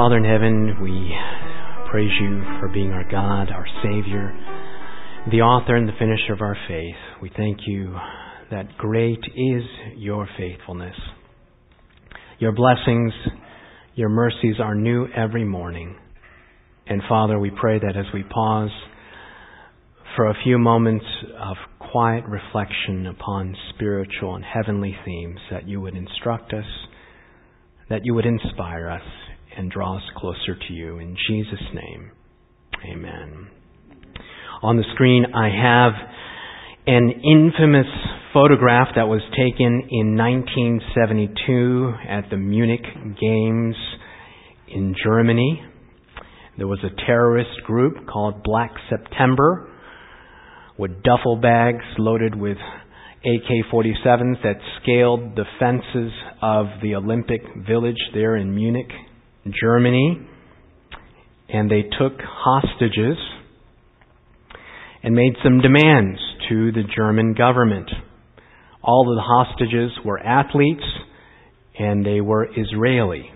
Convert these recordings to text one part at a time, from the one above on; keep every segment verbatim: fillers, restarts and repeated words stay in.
Father in heaven, we praise you for being our God, our Savior, the author and the finisher of our faith. We thank you that great is your faithfulness. Your blessings, your mercies are new every morning. And Father, we pray that as we pause for a few moments of quiet reflection upon spiritual and heavenly themes, that you would instruct us, that you would inspire us, and draw us closer to you. In Jesus' name, amen. On the screen, I have an infamous photograph that was taken in nineteen seventy-two at the Munich Games in Germany. There was a terrorist group called Black September with duffel bags loaded with A K forty-sevens that scaled the fences of the Olympic Village there in Munich, Germany. And they took hostages and made some demands to the German government. All of the hostages were athletes, and they were Israeli.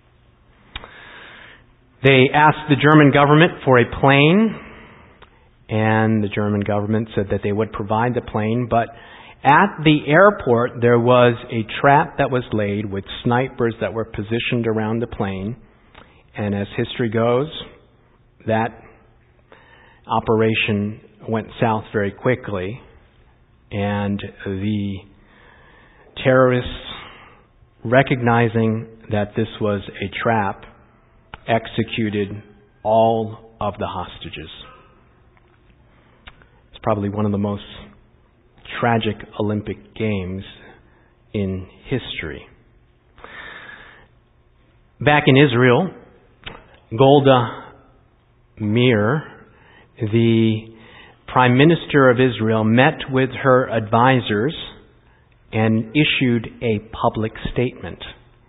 They asked the German government for a plane, and the German government said that they would provide the plane, but at the airport there was a trap that was laid with snipers that were positioned around the plane, and as history goes, that operation went south very quickly, and the terrorists, recognizing that this was a trap, executed all of the hostages. It's probably one of the most tragic Olympic Games in history. Back in Israel, Golda Meir, the Prime Minister of Israel, met with her advisors and issued a public statement.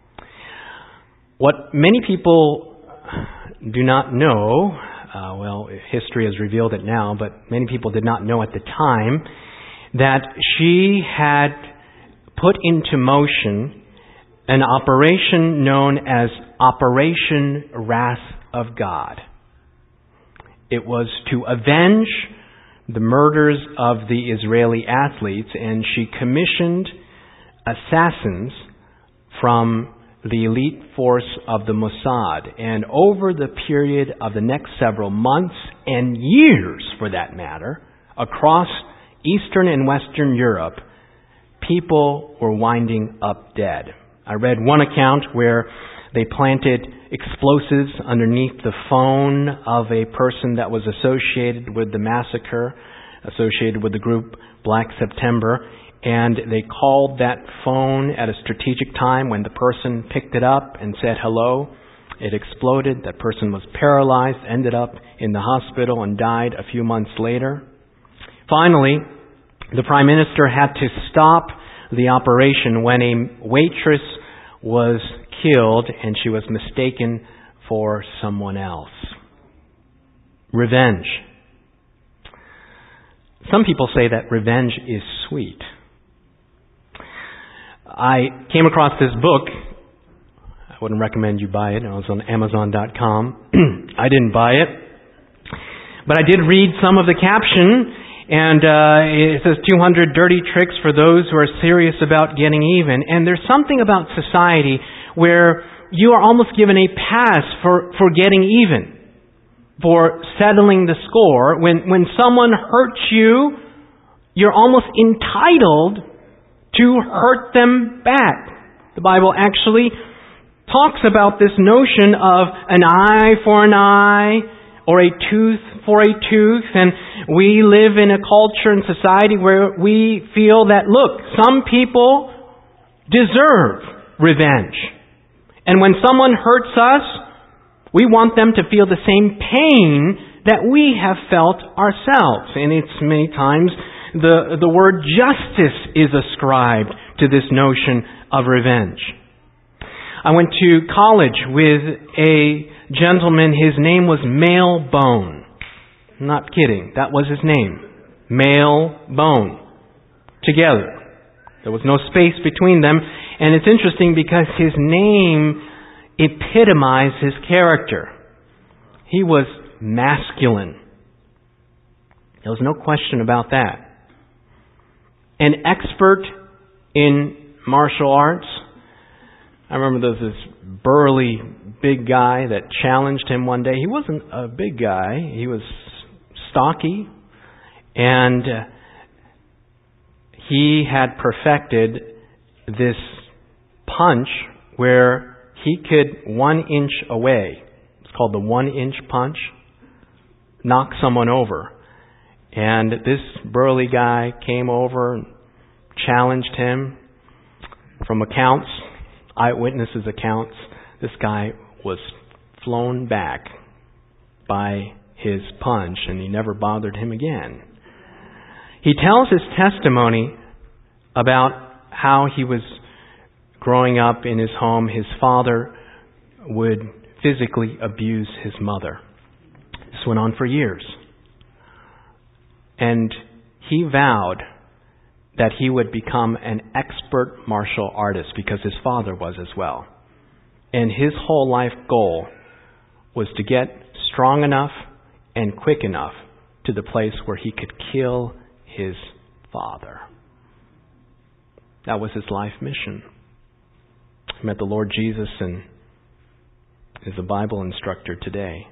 What many people do not know, uh, well, history has revealed it now, but many people did not know at the time, that she had put into motion an operation known as Operation Wrath of God. It was to avenge the murders of the Israeli athletes, and she commissioned assassins from the elite force of the Mossad. And over the period of the next several months and years, for that matter, across Eastern and Western Europe, people were winding up dead. I read one account where they planted explosives underneath the phone of a person that was associated with the massacre, associated with the group Black September, and they called that phone at a strategic time. When the person picked it up and said hello, it exploded. That person was paralyzed, ended up in the hospital, and died a few months later. Finally, the Prime Minister had to stop the operation when a waitress was killed and she was mistaken for someone else. Revenge. Some people say that revenge is sweet. I came across this book. I wouldn't recommend you buy it. It was on Amazon dot com. I didn't buy it. But I did read some of the caption, and uh, it says two hundred dirty tricks for those who are serious about getting even. And there's something about society where you are almost given a pass for, for getting even, for settling the score. When, when someone hurts you, you're almost entitled to hurt them back. The Bible actually talks about this notion of an eye for an eye or a tooth for a tooth. And we live in a culture and society where we feel that, look, some people deserve revenge. And when someone hurts us, we want them to feel the same pain that we have felt ourselves. And it's many times the, the word justice is ascribed to this notion of revenge. I went to college with a gentleman. His name was Male Bone. I'm not kidding. That was his name. Male Bone. Together. There was no space between them. And it's interesting because his name epitomize his character. He was masculine. There was no question about that. An expert in martial arts. I remember there was this burly, big guy that challenged him one day. He wasn't a big guy. He was stocky. And uh, he had perfected this punch where he could one inch away, it's called the one inch punch, knock someone over. And this burly guy came over and challenged him. From accounts, eyewitnesses' accounts, this guy was flown back by his punch, and he never bothered him again. He tells his testimony about how he was growing up in his home. His father would physically abuse his mother. This went on for years. And he vowed that he would become an expert martial artist because his father was as well. And his whole life goal was to get strong enough and quick enough to the place where he could kill his father. That was his life mission. He met the Lord Jesus and is a Bible instructor today.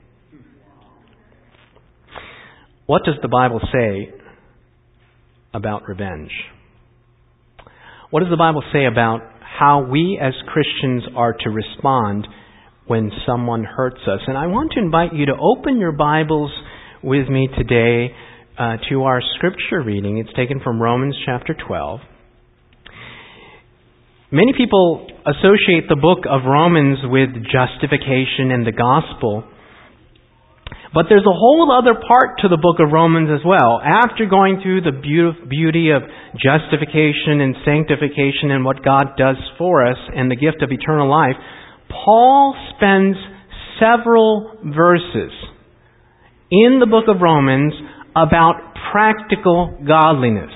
What does the Bible say about revenge? What does the Bible say about how we as Christians are to respond when someone hurts us? And I want to invite you to open your Bibles with me today uh, to our scripture reading. It's taken from Romans chapter twelve. Many people associate the book of Romans with justification and the gospel. But there's a whole other part to the book of Romans as well. After going through the beauty of justification and sanctification and what God does for us and the gift of eternal life, Paul spends several verses in the book of Romans about practical godliness.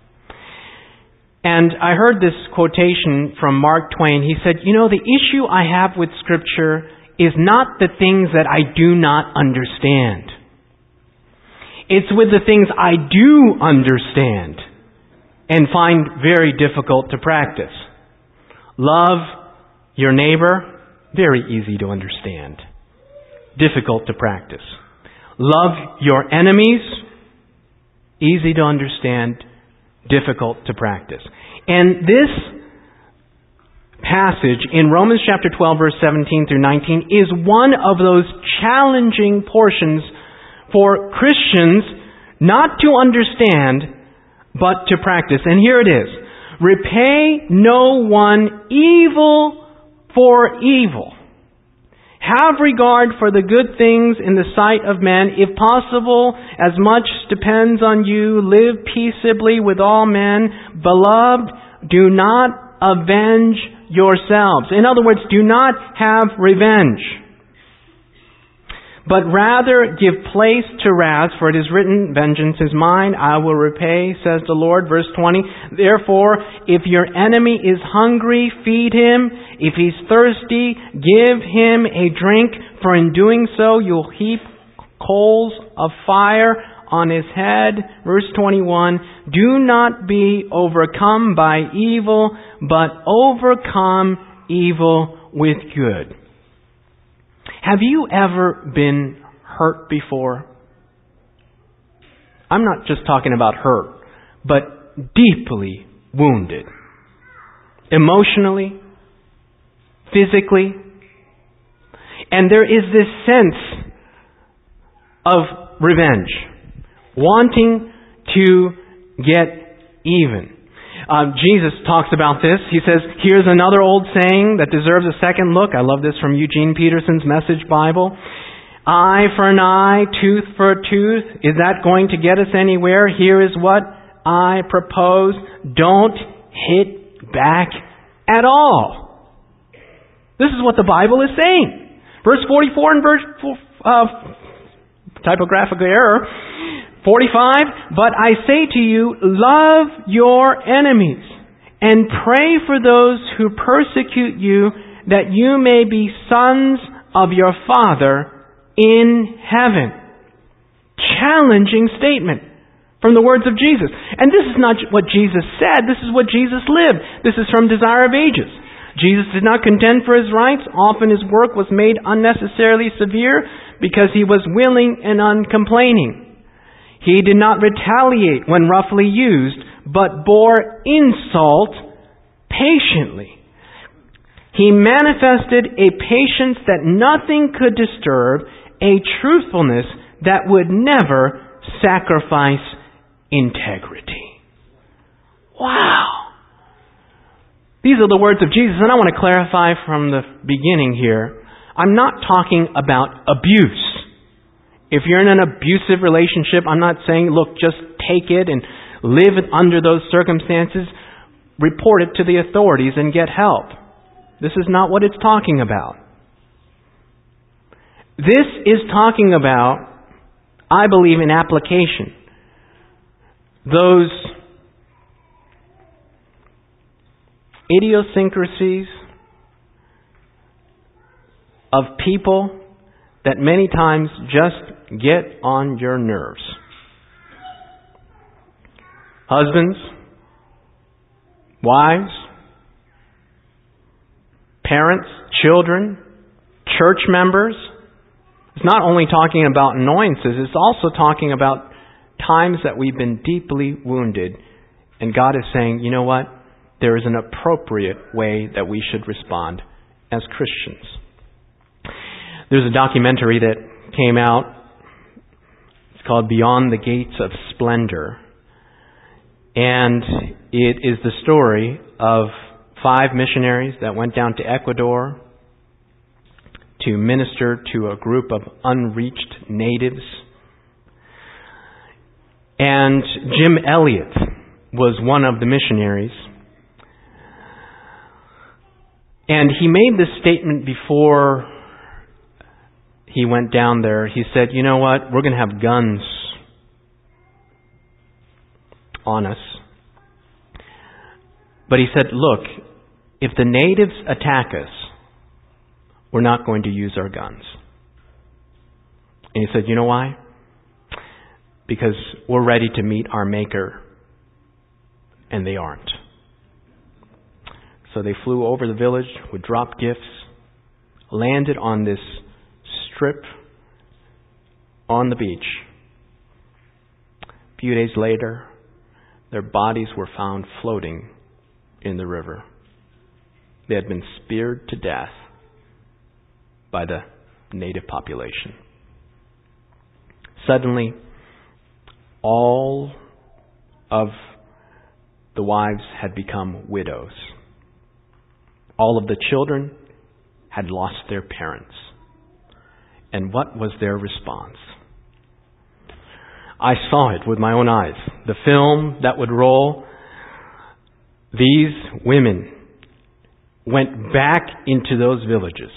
And I heard this quotation from Mark Twain. He said, you know, the issue I have with Scripture is not the things that I do not understand. It's with the things I do understand and find very difficult to practice. Love your neighbor, very easy to understand. Difficult to practice. Love your enemies, easy to understand, difficult to practice. And this passage in Romans chapter twelve, verse seventeen through nineteen is one of those challenging portions for Christians not to understand, but to practice. And here it is. Repay no one evil for evil. Have regard for the good things in the sight of men. If possible, as much depends on you, live peaceably with all men. Beloved, do not avenge yourselves. In other words, do not have revenge, but rather give place to wrath, for it is written, vengeance is mine, I will repay, says the Lord. Verse twenty, therefore, if your enemy is hungry, feed him. If he's thirsty, give him a drink, for in doing so you'll heap coals of fire on his head. Verse twenty-one, do not be overcome by evil, but overcome evil with good. Have you ever been hurt before? I'm not just talking about hurt, but deeply wounded. Emotionally, physically. And there is this sense of revenge. Wanting to get even. Uh, Jesus talks about this. He says, here's another old saying that deserves a second look. I love this from Eugene Peterson's Message Bible. Eye for an eye, tooth for a tooth. Is that going to get us anywhere? Here is what I propose. Don't hit back at all. This is what the Bible is saying. Verse forty-four and verse uh, typographical error. forty-five, but I say to you, love your enemies and pray for those who persecute you, that you may be sons of your Father in heaven. Challenging statement from the words of Jesus. And this is not what Jesus said. This is what Jesus lived. This is from Desire of Ages. Jesus did not contend for his rights. Often his work was made unnecessarily severe because he was willing and uncomplaining. He did not retaliate when roughly used, but bore insult patiently. He manifested a patience that nothing could disturb, a truthfulness that would never sacrifice integrity. Wow! These are the words of Jesus, and I want to clarify from the beginning here. I'm not talking about abuse. If you're in an abusive relationship, I'm not saying, look, just take it and live under those circumstances. Report it to the authorities and get help. This is not what it's talking about. This is talking about, I believe, in application, those idiosyncrasies of people that many times just get on your nerves. Husbands, wives, parents, children, church members. It's not only talking about annoyances, it's also talking about times that we've been deeply wounded. And God is saying, you know what? There is an appropriate way that we should respond as Christians. There's a documentary that came out. It's called Beyond the Gates of Splendor. And it is the story of five missionaries that went down to Ecuador to minister to a group of unreached natives. And Jim Elliot was one of the missionaries. And he made this statement before he went down there. He said, you know what? We're going to have guns on us. But he said, look, if the natives attack us, we're not going to use our guns. And he said, you know why? Because we're ready to meet our Maker, and they aren't. So they flew over the village with drop gifts, landed on this strip on the beach. A few days later, their bodies were found floating in the river. They had been speared to death by the native population. Suddenly, all of the wives had become widows. All of the children had lost their parents. And what was their response? I saw it with my own eyes. The film that would roll. These women went back into those villages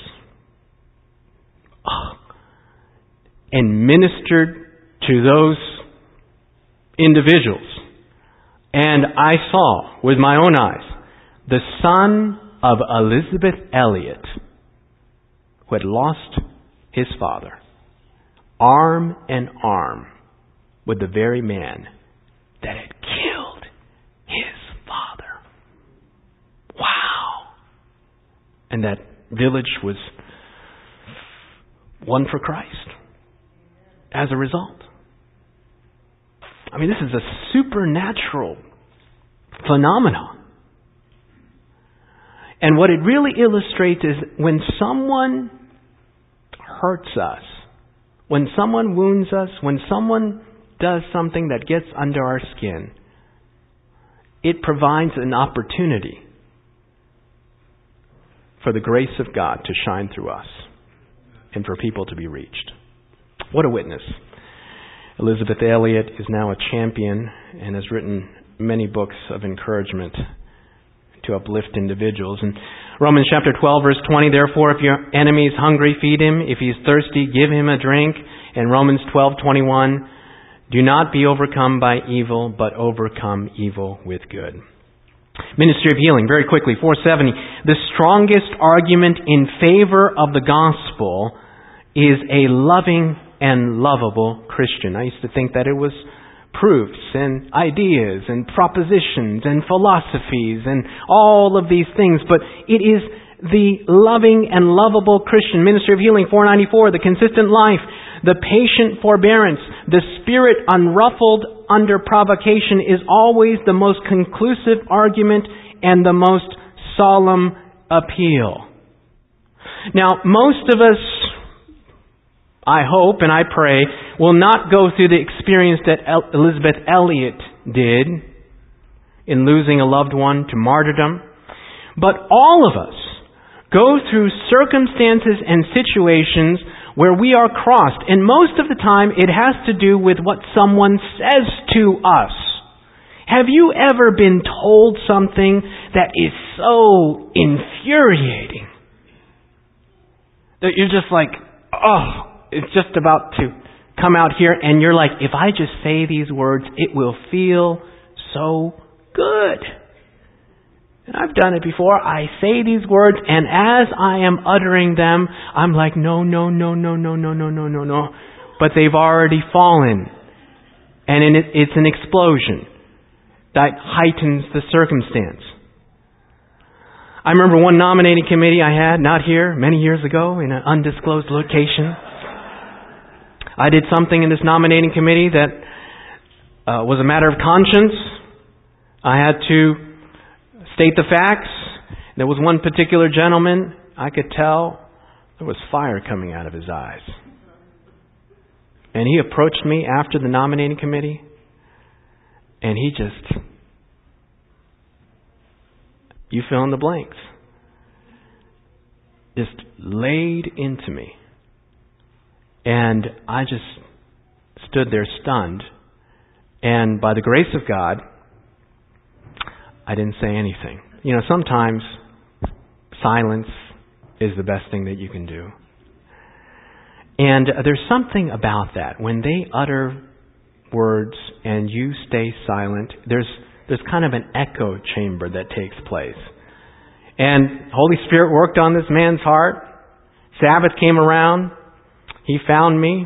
and ministered to those individuals. And I saw with my own eyes the son of Elizabeth Elliot, who had lost his father, arm in arm with the very man that had killed his father. Wow. And that village was won for Christ as a result. I mean, this is a supernatural phenomenon. And what it really illustrates is when someone hurts us, when someone wounds us, when someone does something that gets under our skin, it provides an opportunity for the grace of God to shine through us and for people to be reached. What a witness. Elizabeth Elliot is now a champion and has written many books of encouragement to uplift individuals. In Romans chapter twelve, verse twenty, therefore, if your enemy is hungry, feed him. If he is thirsty, give him a drink. And Romans twelve, twenty-one, do not be overcome by evil, but overcome evil with good. Ministry of Healing, very quickly, four seventy. The strongest argument in favor of the gospel is a loving and lovable Christian. I used to think that it was proofs and ideas and propositions and philosophies and all of these things, but it is the loving and lovable Christian. Ministry of Healing, four ninety-four. The consistent life, the patient forbearance, the spirit unruffled under provocation is always the most conclusive argument and the most solemn appeal. Now, most of us, I hope and I pray, will not go through the experience that Elizabeth Elliot did in losing a loved one to martyrdom. But all of us go through circumstances and situations where we are crossed. And most of the time it has to do with what someone says to us. Have you ever been told something that is so infuriating that you're just like, oh, it's just about to come out here, and you're like, if I just say these words, it will feel so good. And I've done it before. I say these words, and as I am uttering them, I'm like, no, no, no, no, no, no, no, no, no, no. But they've already fallen. And it's an explosion that heightens the circumstance. I remember one nominating committee I had, not here, many years ago, in an undisclosed location. I did something in this nominating committee that uh, was a matter of conscience. I had to state the facts. There was one particular gentleman, I could tell there was fire coming out of his eyes. And he approached me after the nominating committee, and he just, you fill in the blanks, just laid into me. And I just stood there stunned. And by the grace of God, I didn't say anything. You know, sometimes silence is the best thing that you can do. And there's something about that. When they utter words and you stay silent, there's there's kind of an echo chamber that takes place. And Holy Spirit worked on this man's heart. Sabbath came around. He found me.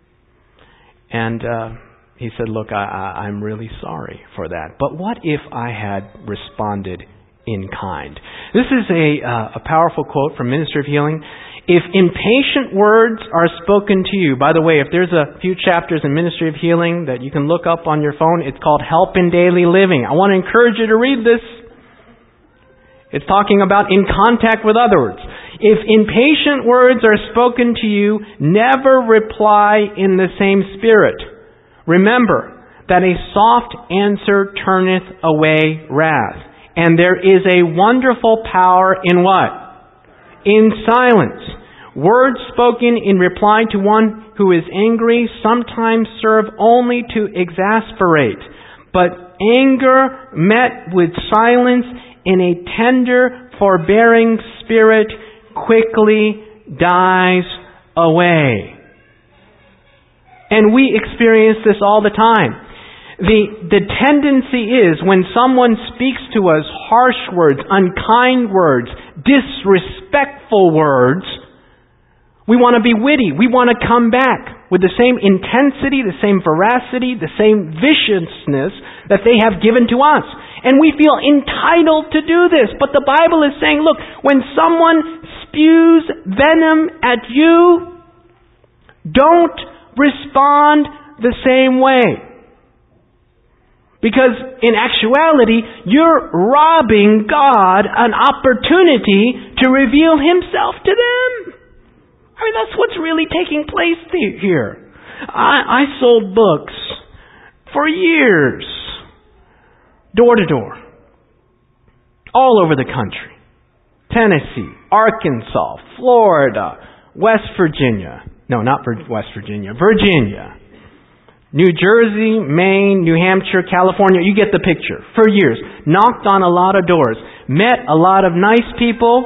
And uh, he said, look, I, I, I'm really sorry for that. But what if I had responded in kind? This is a, uh, a powerful quote from Ministry of Healing. If impatient words are spoken to you, by the way, if there's a few chapters in Ministry of Healing that you can look up on your phone, it's called Help in Daily Living. I want to encourage you to read this. It's talking about in contact with others. If impatient words are spoken to you, never reply in the same spirit. Remember that a soft answer turneth away wrath. And there is a wonderful power in what? In silence. Words spoken in reply to one who is angry sometimes serve only to exasperate. But anger met with silence in a tender, forbearing spirit quickly dies away. And we experience this all the time. The, the tendency is when someone speaks to us harsh words, unkind words, disrespectful words, we want to be witty. We want to come back with the same intensity, the same veracity, the same viciousness that they have given to us. And we feel entitled to do this. But the Bible is saying, look, when someone spews venom at you, don't respond the same way. Because in actuality, you're robbing God an opportunity to reveal Himself to them. I mean, that's what's really taking place here. I, I sold books for years, door to door, all over the country. Tennessee, Arkansas, Florida, West Virginia. No, not West Virginia, Virginia. New Jersey, Maine, New Hampshire, California, you get the picture. For years. Knocked on a lot of doors. Met a lot of nice people.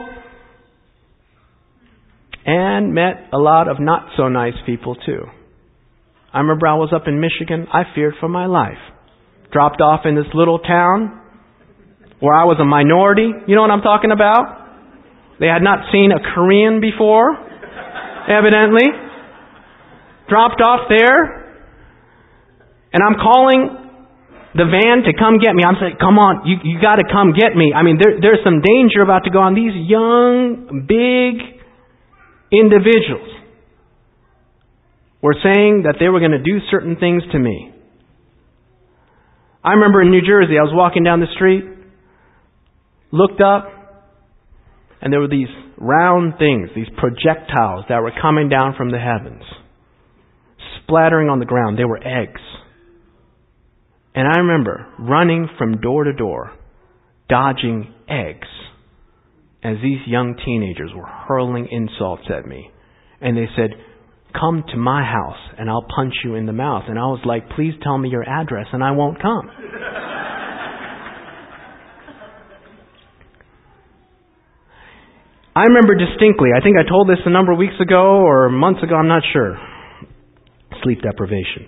And met a lot of not so nice people too. I remember I was up in Michigan. I feared for my life. Dropped off in this little town. where I was a minority. You know what I'm talking about? They had not seen a Korean before, evidently. Dropped off there. And I'm calling the van to come get me. I'm saying, come on, you, you got to come get me. I mean, there, there's some danger about to go on. These young, big individuals were saying that they were going to do certain things to me. I remember in New Jersey, I was walking down the street, looked up, and there were these round things, these projectiles that were coming down from the heavens, splattering on the ground. They were eggs. And I remember running from door to door, dodging eggs, as these young teenagers were hurling insults at me. And they said, come to my house and I'll punch you in the mouth. And I was like, please tell me your address and I won't come. I remember distinctly, I think I told this a number of weeks ago or months ago, I'm not sure. Sleep deprivation.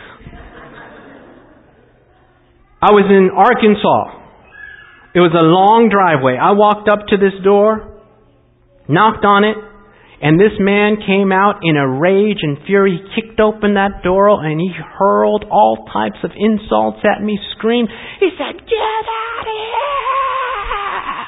I was in Arkansas. It was a long driveway. I walked up to this door, knocked on it, and this man came out in a rage and fury. He kicked open that door and he hurled all types of insults at me, screamed. He said, get out of here!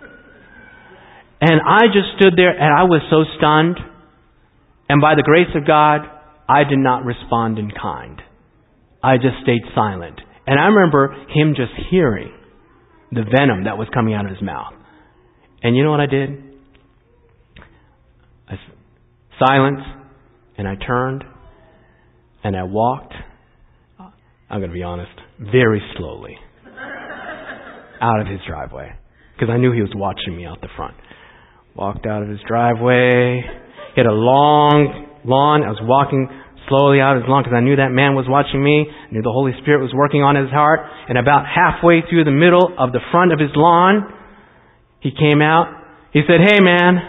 And I just stood there and I was so stunned. And by the grace of God, I did not respond in kind. I just stayed silent. And I remember him just hearing the venom that was coming out of his mouth. And you know what I did? I silence, and I turned, and I walked, I'm going to be honest, very slowly out of his driveway. Because I knew he was watching me out the front. Walked out of his driveway, hit a long lawn. I was walking slowly out of his lawn because I knew that man was watching me. I knew the Holy Spirit was working on his heart. And about halfway through the middle of the front of his lawn, he came out. He said, hey, man.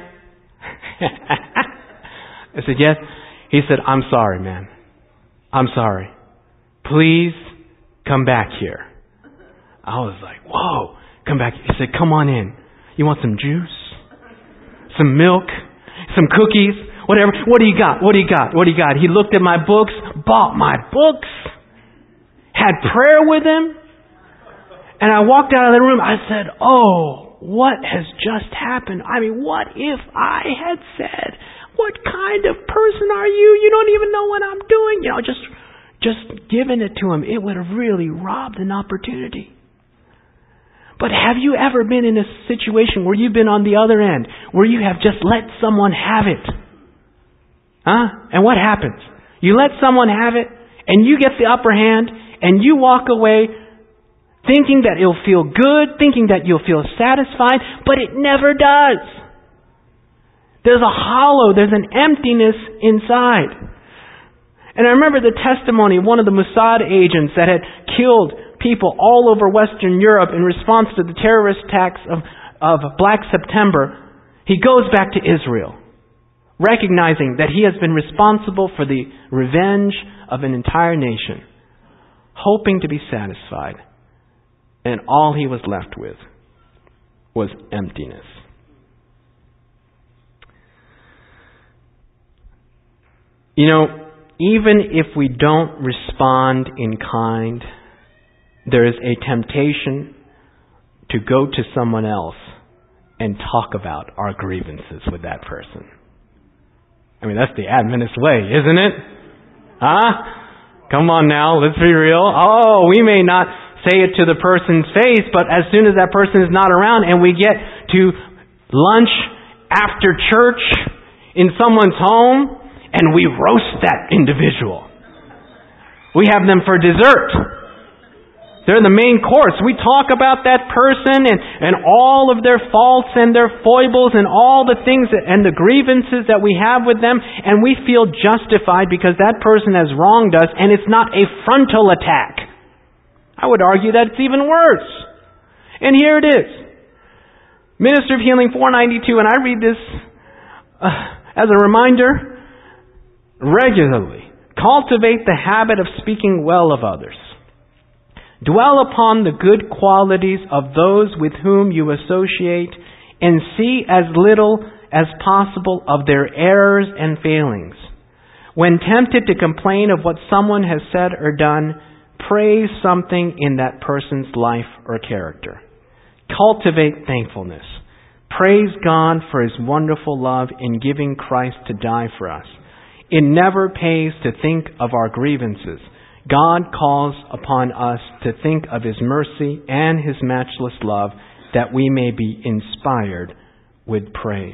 I said, yes. He said, I'm sorry, man. I'm sorry. Please come back here. I was like, whoa, come back. He said, come on in. You want some juice? Some milk? Some cookies? Whatever. What do you got? What do you got? What do you got? He looked at my books, bought my books, had prayer with him. And I walked out of the room. I said, oh, what has just happened? I mean, what if I had said, what kind of person are you? You don't even know what I'm doing. You know, just, just giving it to him. It would have really robbed an opportunity. But have you ever been in a situation where you've been on the other end, where you have just let someone have it? Huh? And what happens? You let someone have it, and you get the upper hand, and you walk away thinking that it'll feel good, thinking that you'll feel satisfied, but it never does. There's a hollow, there's an emptiness inside. And I remember the testimony of one of the Mossad agents that had killed people all over Western Europe in response to the terrorist attacks of, of Black September. He goes back to Israel, recognizing that he has been responsible for the revenge of an entire nation, hoping to be satisfied. And all he was left with was emptiness. You know, even if we don't respond in kind, there is a temptation to go to someone else and talk about our grievances with that person. I mean, that's the Adventist way, isn't it? Huh? Come on now, let's be real. Oh, we may not say it to the person's face, but as soon as that person is not around and we get to lunch after church in someone's home and we roast that individual. We have them for dessert. They're the main course. We talk about that person and, and all of their faults and their foibles and all the things that, and the grievances that we have with them, and we feel justified because that person has wronged us, and it's not a frontal attack. I would argue that it's even worse. And here it is. Minister of Healing four ninety-two, and I read this uh, as a reminder regularly. Cultivate the habit of speaking well of others. Dwell upon the good qualities of those with whom you associate and see as little as possible of their errors and failings. When tempted to complain of what someone has said or done, praise something in that person's life or character. Cultivate thankfulness. Praise God for His wonderful love in giving Christ to die for us. It never pays to think of our grievances. God calls upon us to think of His mercy and His matchless love, that we may be inspired with praise.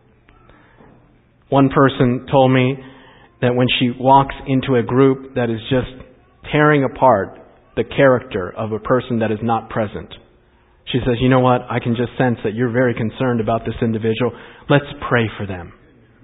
One person told me that when she walks into a group that is just tearing apart the character of a person that is not present, she says, you know what, I can just sense that you're very concerned about this individual. Let's pray for them.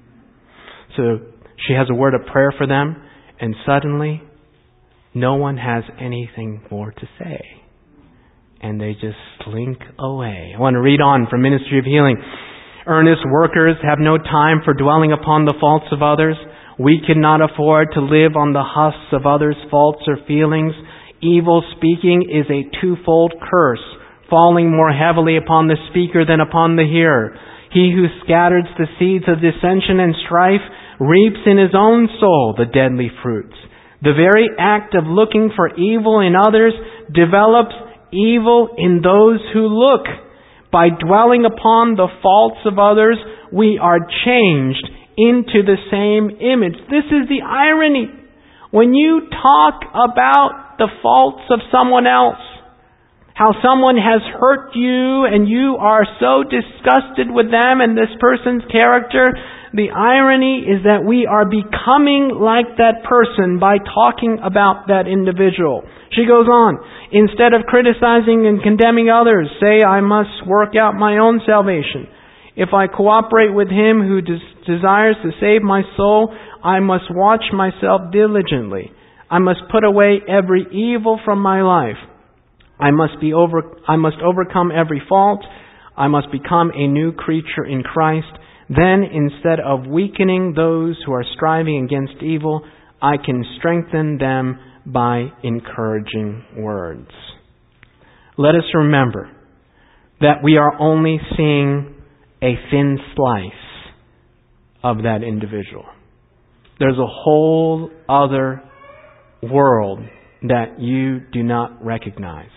So she has a word of prayer for them, and suddenly no one has anything more to say. And they just slink away. I want to read on from Ministry of Healing. Earnest workers have no time for dwelling upon the faults of others. We cannot afford to live on the husks of others' faults or feelings. Evil speaking is a twofold curse, falling more heavily upon the speaker than upon the hearer. He who scatters the seeds of dissension and strife reaps in his own soul the deadly fruits. The very act of looking for evil in others develops evil in those who look. By dwelling upon the faults of others, we are changed into the same image. This is the irony. When you talk about the faults of someone else, how someone has hurt you and you are so disgusted with them and this person's character, the irony is that we are becoming like that person by talking about that individual. She goes on, instead of criticizing and condemning others, say, I must work out my own salvation. If I cooperate with Him who des- desires to save my soul, I must watch myself diligently. I must put away every evil from my life. I must be over, I must overcome every fault. I must become a new creature in Christ. Then, instead of weakening those who are striving against evil, I can strengthen them by encouraging words. Let us remember that we are only seeing a thin slice of that individual. There's a whole other world that you do not recognize.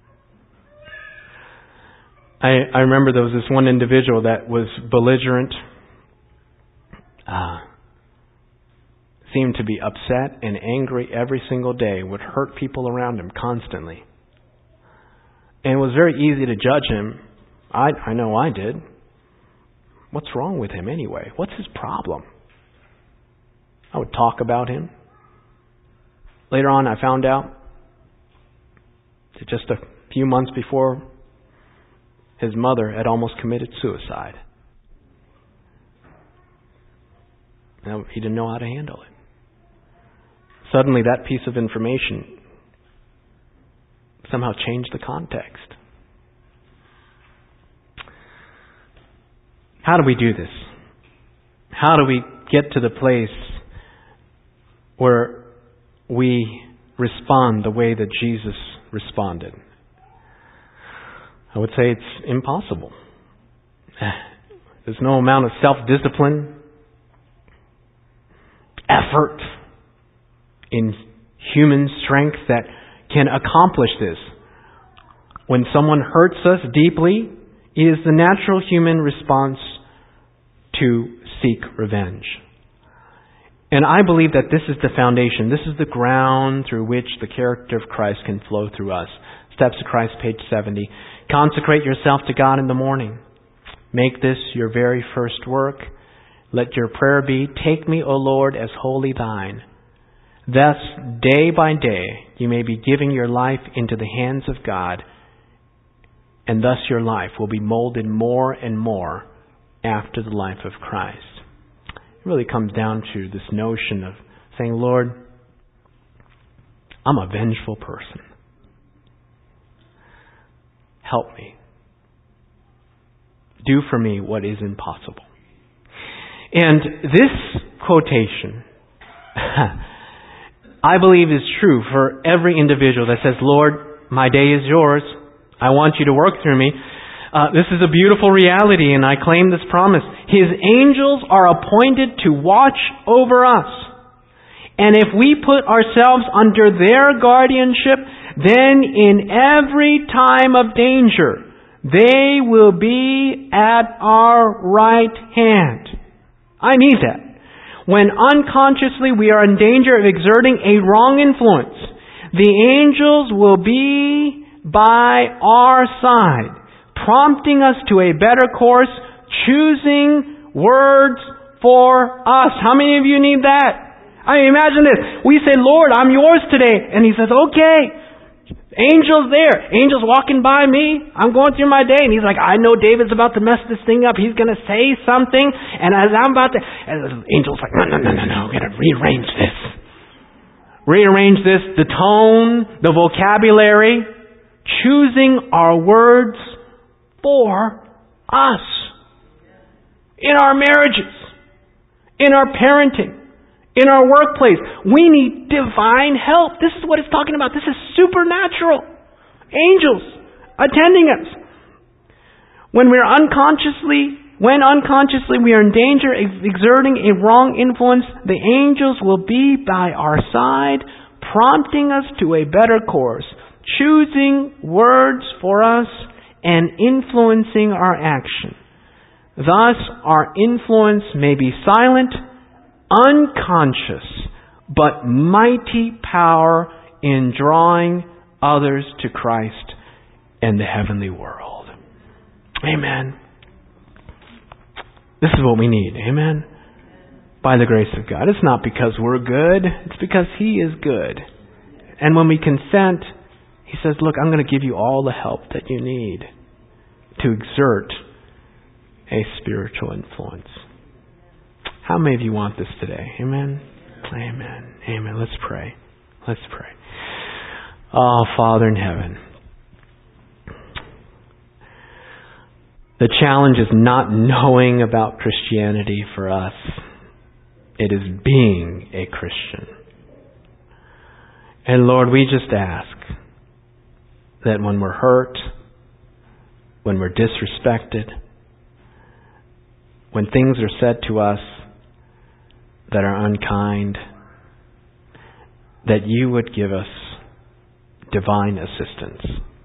I, I remember there was this one individual that was belligerent, uh, seemed to be upset and angry every single day, would hurt people around him constantly. And it was very easy to judge him. I, I know I did. What's wrong with him anyway? What's his problem? I would talk about him. Later on, I found out that just a few months before, his mother had almost committed suicide. Now, he didn't know how to handle it. Suddenly, that piece of information somehow changed the context. How do we do this? How do we get to the place where we respond the way that Jesus responded? I would say it's impossible. There's no amount of self-discipline, effort in human strength that can accomplish this. When someone hurts us deeply, it is the natural human response to seek revenge. And I believe that this is the foundation. This is the ground through which the character of Christ can flow through us. Steps of Christ, page seventy. Consecrate yourself to God in the morning. Make this your very first work. Let your prayer be, take me, O Lord, as wholly thine. Thus, day by day, you may be giving your life into the hands of God, and thus your life will be molded more and more after the life of Christ. It really comes down to this notion of saying, Lord, I'm a vengeful person. Help me. Do for me what is impossible. And this quotation, I believe, is true for every individual that says, Lord, my day is yours. I want you to work through me. Uh, this is a beautiful reality, and I claim this promise. His angels are appointed to watch over us. And if we put ourselves under their guardianship, then in every time of danger, they will be at our right hand. I need that. When unconsciously we are in danger of exerting a wrong influence, the angels will be by our side, prompting us to a better course, choosing words for us. How many of you need that? I mean, imagine this. We say, Lord, I'm yours today. And He says, okay. Angels there. Angels walking by me. I'm going through my day. And He's like, I know David's about to mess this thing up. He's going to say something. And as I'm about to... And the angel's like, no, no, no, no, no. We've got to rearrange this. Rearrange this. The tone, the vocabulary. Choosing our words for us. In our marriages. In our parenting. In our workplace, we need divine help. This is what it's talking about. This is supernatural. Angels attending us. When we're unconsciously, when unconsciously we are in danger of exerting a wrong influence, the angels will be by our side, prompting us to a better course, choosing words for us, and influencing our action. Thus, our influence may be silent, unconscious, but mighty power in drawing others to Christ and the heavenly world. Amen. This is what we need. Amen. By the grace of God. It's not because we're good. It's because He is good. And when we consent, He says, look, I'm going to give you all the help that you need to exert a spiritual influence. How many of you want this today? Amen? Amen. Amen. Let's pray. Let's pray. Oh, Father in heaven. The challenge is not knowing about Christianity for us. It is being a Christian. And Lord, we just ask that when we're hurt, when we're disrespected, when things are said to us that are unkind, that You would give us divine assistance.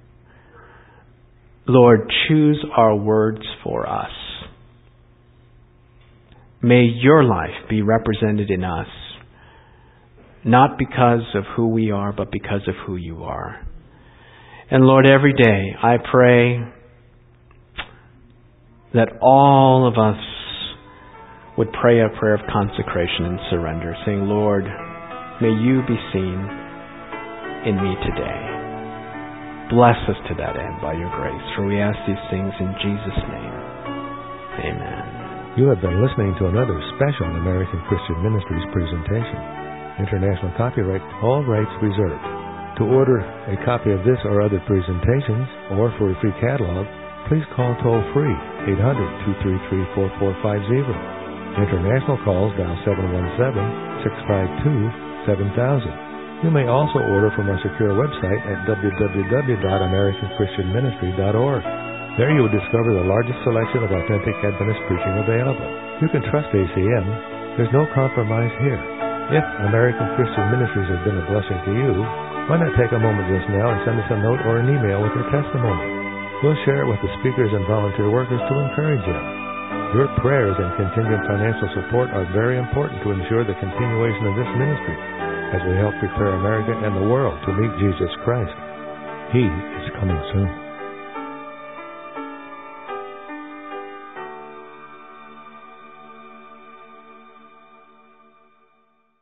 Lord, choose our words for us. May Your life be represented in us, not because of who we are, but because of who You are. And Lord, every day I pray that all of us would pray a prayer of consecration and surrender, saying, Lord, may You be seen in me today. Bless us to that end by Your grace, for we ask these things in Jesus' name. Amen. You have been listening to another special American Christian Ministries presentation. International copyright, all rights reserved. To order a copy of this or other presentations, or for a free catalog, please call toll-free eight hundred, two three three, four four five zero. International calls dial seven one seven, six five two, seven thousand. You may also order from our secure website at w w w dot american christian ministry dot org. There you will discover the largest selection of authentic Adventist preaching available. You can trust A C M. There's no compromise here. If American Christian Ministries has been a blessing to you, why not take a moment just now and send us a note or an email with your testimony? We'll share it with the speakers and volunteer workers to encourage you. Your prayers and contingent financial support are very important to ensure the continuation of this ministry as we help prepare America and the world to meet Jesus Christ. He is coming soon.